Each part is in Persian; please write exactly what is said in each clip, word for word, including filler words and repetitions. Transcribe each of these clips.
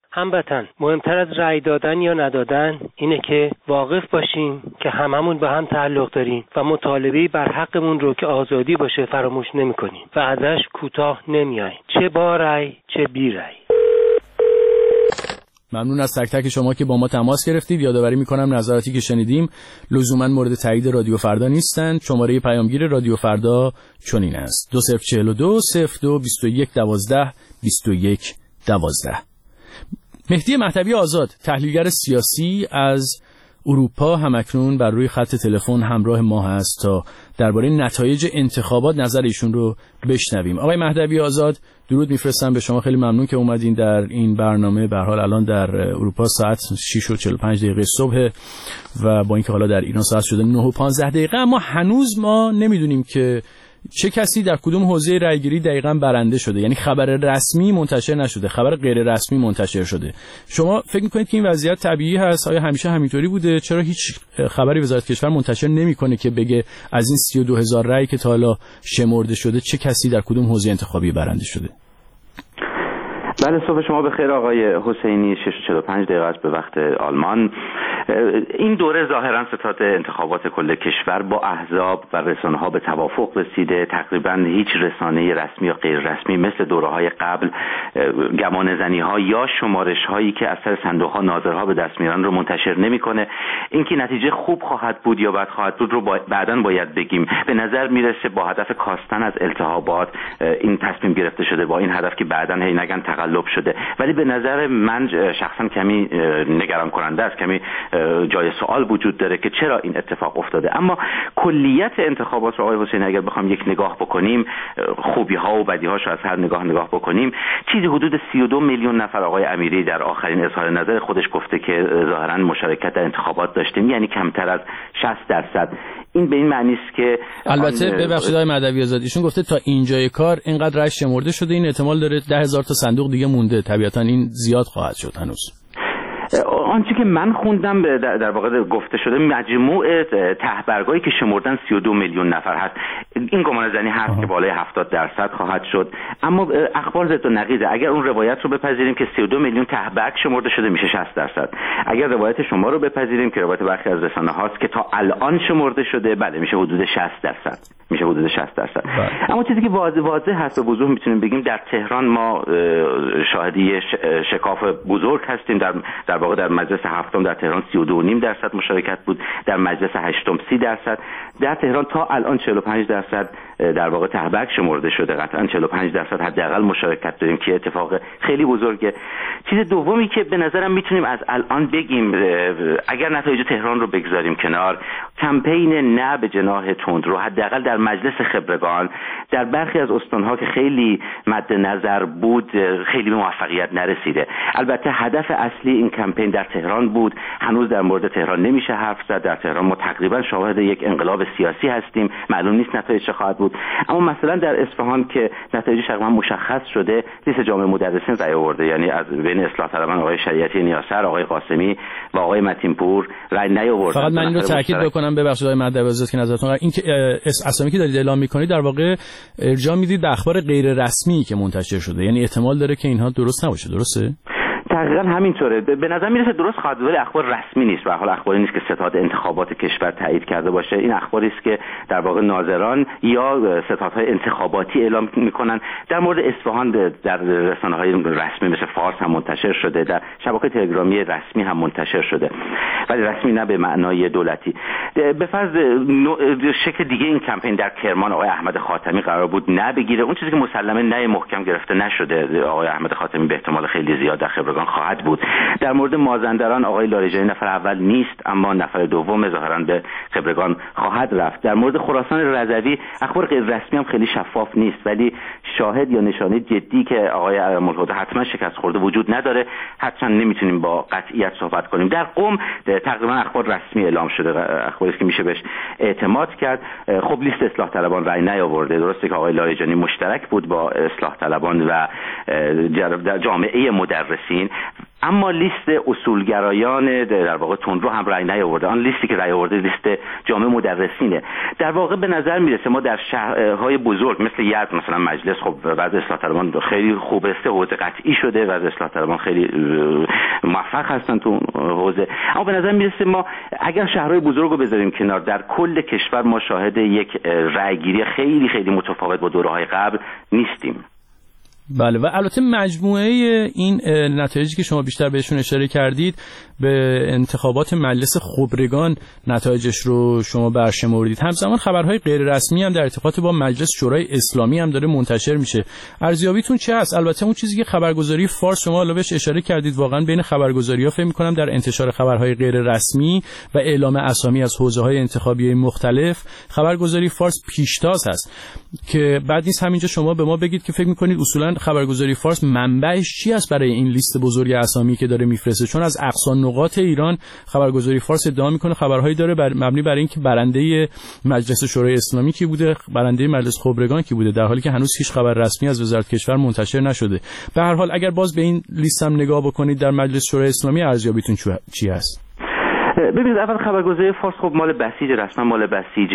هموطن، مهمتر از رأی دادن یا ندادن اینه که واقف باشیم که هممون به هم تعلق داریم و مطالبه بر حقمون رو که آزادی باشه فراموش نمی‌کنیم و ازش کوتاه نمیاییم، چه با رأی چه بی رأی. ممنون از تک تک شما که با ما تماس گرفتید. یادآوری میکنم نظراتی که شنیدیم لزوما مورد تایید رادیو فردا نیستند. شماره پیامگیر رادیو فردا چنین است: دو صفر چهل و دو صفر دو بیست و یک دوازده بیست و یک دوازده. مهدی مهدوی آزاد، تحلیلگر سیاسی از اروپا، همکنون بر روی خط تلفن همراه ما هست تا درباره نتایج انتخابات نظر ایشون رو بشنویم. آقای مهدوی آزاد، درود میفرستم به شما. خیلی ممنون که اومدین در این برنامه. به هر حال الان در اروپا ساعت شش و چهل و پنج دقیقه صبح و با اینکه حالا در ایران ساعت شده نه و پانزده دقیقه، اما هنوز ما نمیدونیم که چه کسی در کدوم حوزه رأیگیری دقیقاً برنده شده. یعنی خبر رسمی منتشر نشده، خبر غیر رسمی منتشر شده. شما فکر می‌کنید که این وضعیت طبیعی هست؟ آیا همیشه همینطوری بوده؟ چرا هیچ خبری وزارت کشور منتشر نمی‌کنه که بگه از این سی و دو هزار رأی که تا حالا شمرده شده چه کسی در کدوم حوزه انتخابی برنده شده؟ بله، صبح شما بخیر آقای حسینی. شش و چهل و پنج دقیقه است به وقت آلمان. این دوره ظاهرا ستاد انتخابات کل کشور با احزاب و رسانه‌ها به توافق رسیده. تقریبا هیچ رسانه رسمی یا غیر رسمی مثل دوره‌های قبل گمانه‌زنی‌ها یا شمارش‌هایی که از سر صندوق‌ها ناظرها به دست میارن رو منتشر نمی‌کنه. اینکه نتیجه خوب خواهد بود یا بد خواهد بود رو با... بعداً باید بگیم. به نظر میرسه با هدف کاستن از التهابات این تصمیم گرفته شده، با این هدف که بعداً هی نگن تقلب شده. ولی به نظر من شخصا کمی نگران کننده است، کمی جای سوال وجود داره که چرا این اتفاق افتاده. اما کلیت انتخابات رو آقای حسینی اگر بخوام یک نگاه بکنیم، خوبی ها و بدی هاش رو از هر نگاه نگاه بکنیم، چیزی حدود سی و دو میلیون نفر آقای امیری در آخرین اظهار نظر خودش گفته که ظاهرا مشارکت در انتخابات داشتیم، یعنی کمتر از شصت درصد. این به این معنی است که البته ببخشید آقای مهدوی آزاد، ایشون گفته تا اینجای کار اینقدر رأی شمرده شده، این احتمال داره ده هزار تا صندوق دیگه مونده. طبیعتا این زیاد خواهد شد هنوز. آنچه که من خوندم در واقع گفته شده مجموع تهبرگایی که شمردن سی و دو میلیون نفر هست. این گمان زنی هست آه. که بالای هفتاد درصد خواهد شد، اما اخبار ضد و نقیضه. اگر اون روایت رو بپذیریم که سی و دو میلیون تهبرگ شمرده شده میشه شصت درصد. اگر روایت شما رو بپذیریم که روایت برخی از رسانه هاست که تا الان شمرده شده، بله میشه حدود شصت درصد. میشه حدود شصت درصد. اما چیزی که واضح واضح هست و وضوح میتونیم بگیم، در تهران ما شاهدی شکاف بزرگ هستیم. در در واقع در مجلس هفتم در تهران سی و دو و نیم درصد مشارکت بود، در مجلس هشتم سی درصد. در تهران تا الان چهل و پنج درصد در واقع تهبرگ شمرده شده. قطعا چهل و پنج درصد حداقل مشارکت داریم که اتفاق خیلی بزرگه. چیز دومی که به نظرم میتونیم از الان بگیم، اگر نتایج تهران رو بگذاریم کنار، کمپین نه به جناح تندرو حداقل در مجلس خبرگان در برخی از استان‌ها که خیلی مد نظر بود خیلی به موفقیت نرسیده. البته هدف اصلی این کمپین در تهران بود. هنوز در مورد تهران نمیشه حرف زد. در تهران ما تقریبا شاهد یک انقلاب سیاسی هستیم. معلوم نیست نتایج چه خواهد بود. اما مثلا در اصفهان که نتایج تقریبا مشخص شده، لیست جامعه مدرسین رأی آورده، یعنی از بین اصلاح طلبان آقای شریعتی نیاسر، آقای قاسمی و آقای متینپور رأی نیاوردن. فقط من این رو تاکید بکنم، ببخشید آقای مهدوی آزاد که نظرتون این که اسامی که دارید اعلام می‌کنید در واقع ارجاع میدید به اخبار غیر رسمی که منتشر شده، یعنی احتمال داره که اینها درست نباشه. درسته؟ دقیقاً همینطوره. به نظر میرسه درست خواهد، ولی اخبار رسمی نیست. به هر حال اخباری نیست که ستاد انتخابات کشور تایید کرده باشه. این اخباری است که در واقع ناظران یا ستادهای انتخاباتی اعلام میکنن. در مورد اصفهان در رسانه‌های رسمی مثل فارس هم منتشر شده، در شبکه تلگرامی رسمی هم منتشر شده، ولی رسمی نه به معنای دولتی. به فرض شکل دیگه این کمپین در کرمان آقای احمد خاتمی قرار بود نه بگیره. اون چیزی که مسلماً نه محکم گرفته نشده، آقای احمد خاتمی به احتمال خیلی زیاد در خبرگان خواهد بود. در مورد مازندران آقای لاریجانی نفر اول نیست، اما نفر دوم ظاهرا به خبرگان خواهد رفت. در مورد خراسان رضوی اخبار غیر رسمی هم خیلی شفاف نیست، ولی شاهد یا نشانه جدی که آقای ملحوظه حتما شکست خورده وجود نداره. حتما نمیتونیم با قطعیت صحبت کنیم. در قم تقریبا اخبار رسمی اعلام شده، اخباری که میشه بهش اعتماد کرد. خب لیست اصلاح طلبان رأی نیاورده. درسته که آقای لاریجانی مشترک بود با اصلاح طلبان و جامعه مدرسین، اما لیست اصولگرایان در واقع تندرو هم رأی نیاورده. آن لیستی که رأی آورده لیست جامعه مدرسینه. در واقع به نظر میرسه ما در شهرهای بزرگ مثل یزد مثلا مجلس خب وضع اصلاح طلبان خیلی خوبه، سه حوزه قطعی شده، وضع اصلاح طلبان خیلی موفق هستن تو حوزه. اما به نظر میرسه ما اگر شهرهای بزرگ رو بذاریم کنار، در کل کشور ما شاهد یک رأیگیری خیلی خیلی متفاوت با دوره‌های قبل نیستیم. بله، و البته مجموعه این نتایجی که شما بیشتر بهشون اشاره کردید به انتخابات مجلس خبرگان نتایجش رو شما برشمردید. همزمان خبرهای غیر رسمی هم در ارتباط با مجلس شورای اسلامی هم داره منتشر میشه. ارزیابیتون چه هست؟ البته اون چیزی که خبرگزاری فارس شما حالا بهش اشاره کردید، واقعا بین خبرگزاری‌ها فکر می‌کنم در انتشار خبرهای غیر رسمی و اعلام اسامی از حوزه‌های انتخابی مختلف خبرگزاری فارس پیشتاز هست، که بعد نیست همینجا شما به ما بگید که فکر می‌کنید اصولاً خبرگزاری فارس منبعش چی است برای این لیست بزرگ اسامی که داره میفرسته؟ چون از اقصا نقاط ایران خبرگزاری فارس ادعا میکنه خبرهایی داره بر مبنی بر اینکه برنده مجلس شورای اسلامی کی بوده، برنده مجلس خبرگان کی بوده، در حالی که هنوز هیچ خبر رسمی از وزارت کشور منتشر نشده. به هر حال اگر باز به این لیست هم نگاه بکنید در مجلس شورای اسلامی، ارزیابیتون چی هست؟ ببینید، اول خبرگزاری فارس خب مال بسیج، رسما مال بسیج،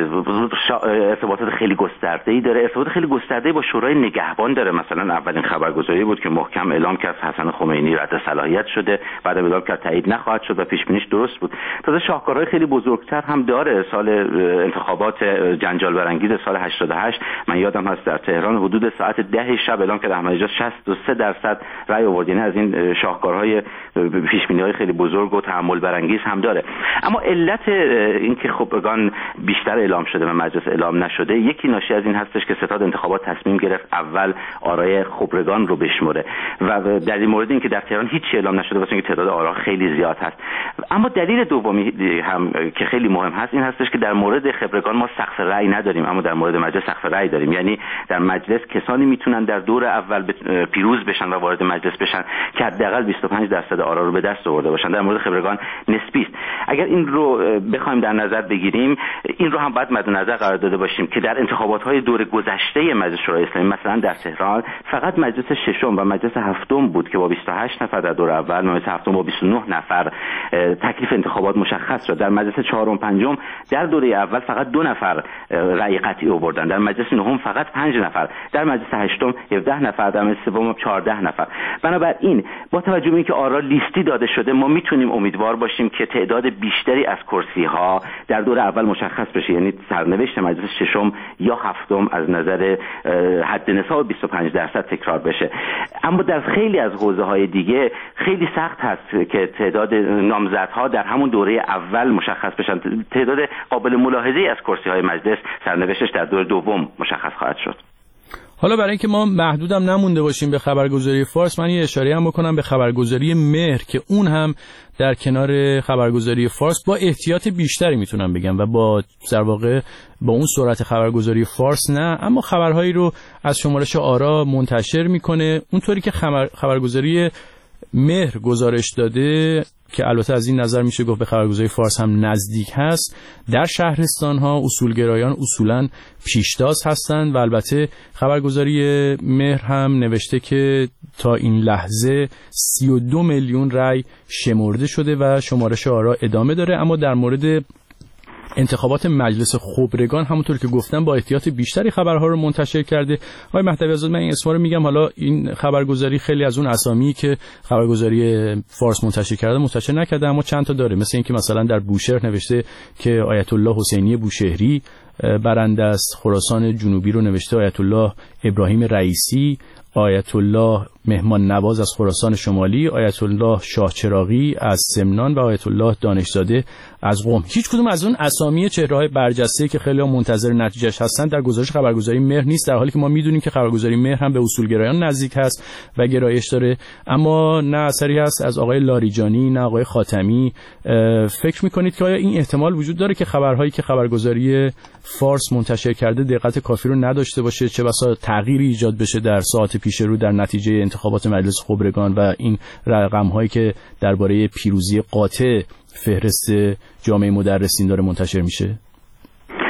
ارتباطات خیلی گسترده‌ای داره، ارتباط خیلی گسترده‌ای با شورای نگهبان داره. مثلا اولین خبرگزاری بود که محکم اعلام کرد حسن خمینی رد صلاحیت شده، بعد اعلام کرد تایید نخواهد شد و پیش بینیش درست بود. تازه شاهکارهای خیلی بزرگتر هم داره. سال انتخابات جنجال برانگیز سال هشتاد و هشت من یادم هست در تهران حدود ساعت ده شب اعلام کرد احمدی نژاد شصت و سه درصد رأی آورد. یعنی از این شاهکارهای پیش بینی‌های خیلی بزرگ و تأمل برانگیز هم داره. اما علت اینکه خبرگان بیشتر اعلام شده و مجلس اعلام نشده، یکی ناشی از این هستش که ستاد انتخابات تصمیم گرفت اول آرای خبرگان رو بشمره و در این مورد اینکه در تهران هیچ اعلام نشده واسه اینکه تعداد آرا خیلی زیاد هست. اما دلیل دومی هم که خیلی مهم هست این هستش که در مورد خبرگان ما سقف رأی نداریم، اما در مورد مجلس سقف رأی داریم. یعنی در مجلس کسانی میتونن در دور اول پیروز بشن و وارد مجلس بشن که حداقل بیست و پنج درصد آرا رو به دست آورده باشن. در مورد خبرگان نسبی است. اگر این رو بخوایم در نظر بگیریم، این رو هم باید مد نظر قرار داده باشیم که در انتخابات‌های دور گذشته مجلس شورای اسلامی مثلا در تهران فقط مجلس ششم و مجلس هفتم بود که با بیست و هشت نفر در دور اول، مجلس هفتم با بیست و نه نفر تکلیف انتخابات مشخص شد. در مجلس چهارم پنجم در دوره اول فقط دو نفر رأی قطعی آوردن، در مجلس نهم فقط پنج نفر، در مجلس هشتم هفده نفر، در مجلس سوم چهارده نفر. بنابراین با توجه به اینکه آرا لیستی داده شده، ما میتونیم امیدوار باشیم که تعداد بیشتری از کرسی ها در دور اول مشخص بشه. یعنی سرنوشت مجلس ششم یا هفتم از نظر حد نصاب بیست و پنج درصد تکرار بشه. اما در خیلی از حوزه های دیگه خیلی سخت هست که تعداد نامزدها در همون دوره اول مشخص بشن. تعداد قابل ملاحظه‌ای از کرسی های مجلس سرنوشتش در دور دوم مشخص خواهد شد. حالا برای اینکه ما محدودم نمونده باشیم به خبرگزاری فارس، من یه اشاره هم بکنم به خبرگزاری مهر که اون هم در کنار خبرگزاری فارس با احتیاط بیشتری میتونم بگم و با در واقع با اون سرعت خبرگزاری فارس نه، اما خبرهایی رو از شمارش آرا منتشر میکنه اونطوری که خبر خبرگزاری مهر گزارش داده، که البته از این نظر میشه گفت به خبرگزاری فارس هم نزدیک هست. در شهرستان ها اصولگرایان اصولا پیشتاز هستند و البته خبرگزاری مهر هم نوشته که تا این لحظه سی و دو میلیون رأی شمرده شده و شمارش آرا ادامه داره. اما در مورد انتخابات مجلس خبرگان همونطور که گفتم با احتیاط بیشتری خبرها رو منتشر کرده. آقای مهدوی آزاد، من این اسما رو میگم، حالا این خبرگزاری خیلی از اون اسامی که خبرگزاری فارس منتشر کرده منتشر نکرده، اما چند تا داره، مثل اینکه مثلا در بوشهر نوشته که آیت الله حسینی بوشهری برنده است، خراسان جنوبی رو نوشته آیت الله ابراهیم رئیسی، آیت الله مهمان نواز از خراسان شمالی، آیت الله شاه چراغی از سمنان و آیت الله دانشزاده از قم. هیچ کدوم از اون اسامی چهره‌های برجسته که خیلی منتظر نتیجهش هستن در گزارش خبرگزاری مهر نیست، در حالی که ما میدونیم که خبرگزاری مهر هم به اصولگرایان نزدیک هست و گرایش داره. اما نه اثری هست از آقای لاریجانی نه آقای خاتمی. فکر میکنید که آیا این احتمال وجود داره که خبرهایی که خبرگزاری فارس منتشر کرده دقت کافی رو نداشته باشه، چه بسا تغییری ایجاد بشه در ساعت پیش رو در نتیجه انتخابات مجلس خبرگان و این رقم‌هایی که درباره پیروزی قاطع فهرست جامعه مدرسین داره منتشر میشه؟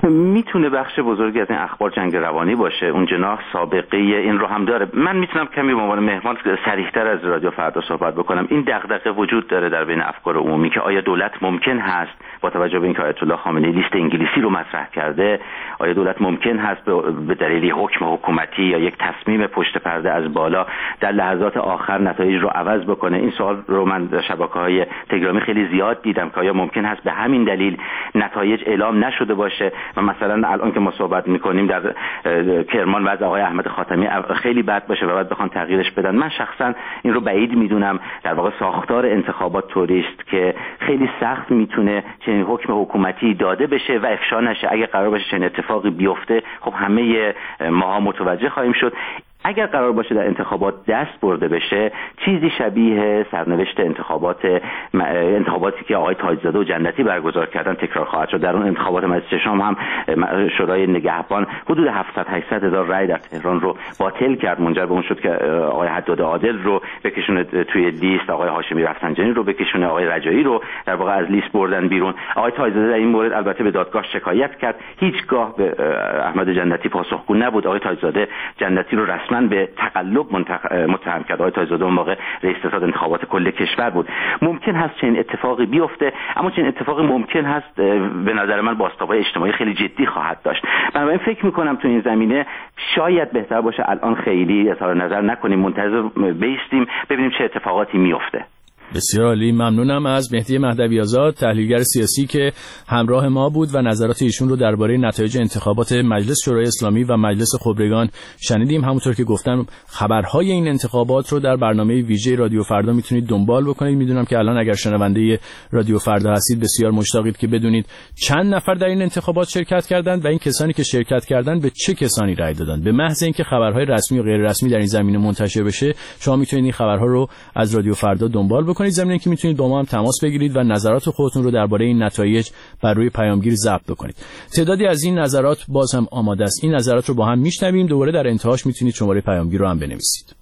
میتونه بخش بزرگی از این اخبار جنگ روانی باشه. اون جناح سابقه این رو هم داره. من میتونم کمی به عنوان مهمان صریح‌تر از رادیو فردا صحبت بکنم. این دغدغه وجود داره در بین افکار عمومی که آیا دولت ممکن هست با توجه به اینکه آیت الله خامنه‌ای لیست انگلیسی رو مطرح کرده، آیا دولت ممکن هست به دلیل حکم حکومتی یا یک تصمیم پشت پرده از بالا در لحظات آخر نتایج رو عوض بکنه؟ این سوال رو من در شبکه‌های تلگرامی خیلی زیاد دیدم که آیا ممکن هست به همین دلیل نتایج اعلام نشده باشه و مثلا الان که ما صحبت می‌کنیم در کرمان وضع آقای احمد خاتمی خیلی بد باشه و بعد بخوان تغییرش بدن. من شخصا این رو بعید میدونم. در واقع ساختار انتخابات توریست که خیلی سخت میتونه چنین حکم حکومتی داده بشه و افشا نشه. اگه قرار باشه چنین اتفاقی بیفته، خب همه ماها متوجه خواهیم شد. اگر قرار باشه در انتخابات دست برده بشه، چیزی شبیه سرنوشت انتخابات انتخاباتی که آقای تاجزاده و جنتی برگزار کردن تکرار خواهد شد. در اون انتخابات مجلس ششم هم شورای نگهبان حدود هفتصد هشتصد هزار رای در تهران رو باطل کرد، منجر به اون شد که آقای حداد عادل رو بکشونه توی لیست، آقای هاشمی رفسنجانی رو بکشونه، آقای رجایی رو در واقع از لیست بردن بیرون. آقای تاجزاده در این مورد البته به دادگاه شکایت کرد، هیچگاه به احمد جنتی پاسخگو نبود. آقای تاجزاده جنتی رو رسما به تقلب متهم کرد. آقای تاجزاده اون موقع رئیس ستاد انتخابات کل کشور بود. ممکن هست چنین اتفاقی بیفته، اما چنین اتفاقی ممکن هست به نظر من بازتاب‌های اجتماعی خیلی جدی خواهد داشت. بنابراین فکر می‌کنم تو این زمینه شاید بهتر باشه الان خیلی اظهار نظر نکنیم، منتظر بایستیم ببینیم چه اتفاقاتی میفته. بسیار عالی، ممنونم از مهدی مهدوی آزاد، تحلیلگر سیاسی که همراه ما بود و نظرات ایشون رو درباره نتایج انتخابات مجلس شورای اسلامی و مجلس خبرگان شنیدیم. همونطور که گفتم خبرهای این انتخابات رو در برنامه ویژه رادیو فردا میتونید دنبال بکنید. میدونم که الان اگر شنونده رادیو فردا هستید بسیار مشتاقید که بدونید چند نفر در این انتخابات شرکت کردند و این کسانی که شرکت کردند به چه کسانی رأی دادند. به محض اینکه خبرهای رسمی و غیر رسمی در این زمینه منتشر بشه، شما میتونید این خبرها رو از رادیو فردا دنبال بکنید. زمینه که میتونید با ما هم تماس بگیرید و نظرات خودتون رو درباره این نتایج بر روی پیامگیر ضبط بکنید. تعدادی از این نظرات باز هم آماده است. این نظرات رو با هم میشنویم. دوباره در انتهاش میتونید شماره پیامگیر رو هم بنویسید.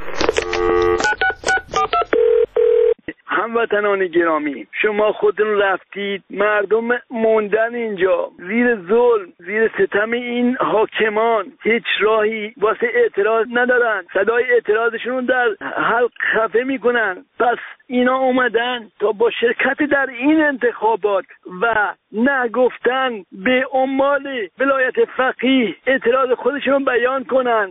هموطنان گرامی، شما خودتون رفتید، مردم موندن اینجا زیر ظلم، زیر ستم این حاکمان، هیچ راهی واسه اعتراض ندارن، صدای اعتراضشون در حلق خفه میکنن. پس اینا اومدن تا با شرکت در این انتخابات و نگفتن به عمال ولایت فقیه اعتراض خودشون بیان کنن.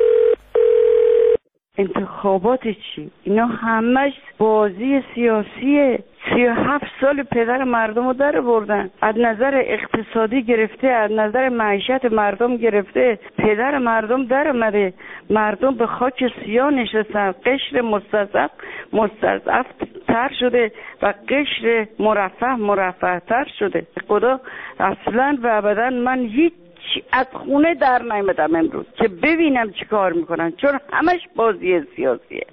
انتخابات چی؟ اینا همش بازی سیاسیه. سی و هفت سال پدر مردم رو در بردن، از نظر اقتصادی گرفته، از نظر معیشت مردم گرفته، پدر مردم در اومده، مردم به خاک سیاه نشستن، قشر مستضعف مستضعف تر شده و قشر مرفه مرفه تر شده. خدا اصلا و ابدا من هیچ از خونه در نیامدم امروز که ببینم چی کار میکنن، چون همش بازی سیاسیه.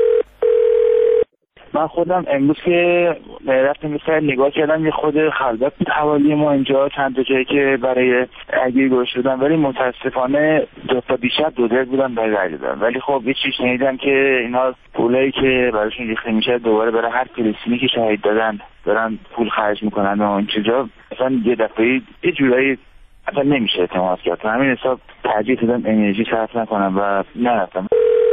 من خودم امروز که رفتم مثلا نگاه کردم یه خود خلوت بود حوالی ما اینجا، چند تا جایی که برای اگه گوش شدن، ولی متاسفانه دو تا بیشتر دو دل بودن برای رای دادن. ولی خب یه چیز شنیدم که اینا پولایی که براشون ریخته میشه دوباره برای هر فلسطینی که شهید دادن دارن پول خرج میکنن و این چیزا، مثلا یه دفعه یه جورایی اصلا نمیشه اعتماد کرد. همین حساب ترجیح دادم انرژی صرف نکنم و نرفتم.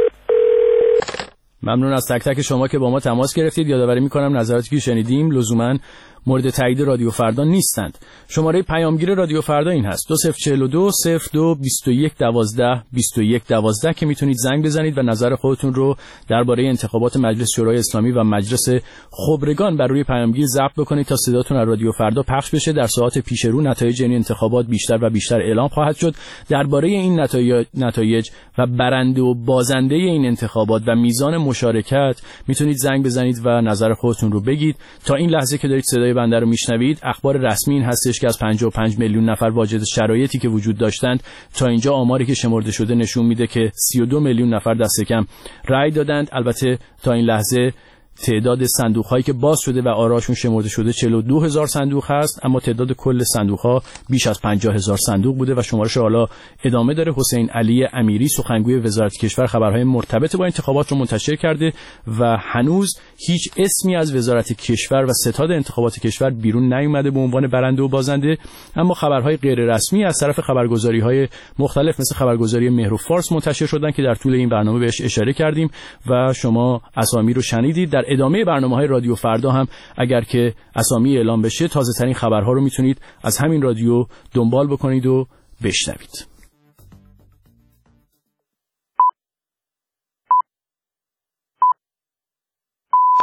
ممنون از تک تک شما که با ما تماس گرفتید. یادآوری میکنم نظراتی که شنیدیم لزوماً مورد تایید رادیو فردا نیستند. شماره پیامگیر رادیو فردا این هست: دو صفر چهل و دو صفر دو بیست و یک دوازده بیست و یک دوازده که میتونید زنگ بزنید و نظر خودتون رو درباره انتخابات مجلس شورای اسلامی و مجلس خبرگان بر روی پیامگیر ضبط بکنید تا صداتون از رادیو فردا پخش بشه. در ساعات پیش رو نتایج این انتخابات بیشتر و بیشتر اعلام خواهد شد. درباره این نتایج نتایج و برنده و بازنده این انتخابات و میزان مشارکت میتونید زنگ بزنید و نظر خودتون رو بگید. تا این لحظه که دارید صدای بنده رو میشنوید، اخبار رسمی این هستش که از پنجاه و پنج میلیون نفر واجد شرایطی که وجود داشتند تا اینجا آماری که شمرده شده نشون میده که سی و دو میلیون نفر دست کم رأی دادند. البته تا این لحظه تعداد صندوق هایی که باز شده و آراشون شمرده شده چهل و دو هزار صندوق هست، اما تعداد کل صندوق ها بیش از پنجاه هزار صندوق بوده و شمارش حالا ادامه داره. حسین علی امیری سخنگوی وزارت کشور خبرهای مرتبط با انتخابات رو منتشر کرده و هنوز هیچ اسمی از وزارت کشور و ستاد انتخابات کشور بیرون نیومده به عنوان برنده و بازنده، اما خبرهای غیر رسمی از طرف خبرگزاری‌های مختلف مثل خبرگزاری مهر و فارس منتشر شدن که در طول این برنامه بهش اشاره کردیم و شما اسامی رو شنیدید. در ادامه برنامه‌های رادیو فردا هم اگر که اسامی اعلام بشه تازه‌ترین خبرها رو میتونید از همین رادیو دنبال بکنید و بشنوید.